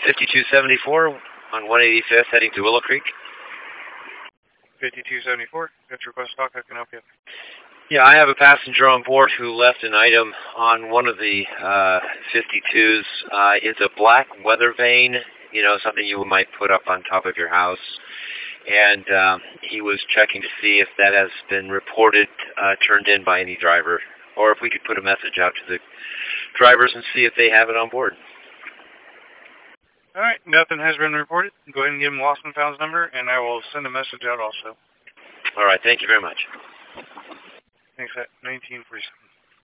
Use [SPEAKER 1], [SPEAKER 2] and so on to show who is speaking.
[SPEAKER 1] 5274 on 185th heading to Willow Creek.
[SPEAKER 2] 5274, that's request talk. I can help you.
[SPEAKER 1] Yeah, I have a passenger on board who left an item on one of the 52s. It's a black weather vane, something you might put up on top of your house. And he was checking to see if that has been reported, turned in by any driver, or if we could put a message out to the drivers and see if they have it on board.
[SPEAKER 2] All right, nothing has been reported. Go ahead and give him Lost and Found's number, and I will send a message out also.
[SPEAKER 1] All right, thank you very much.
[SPEAKER 2] Thanks, at 1947.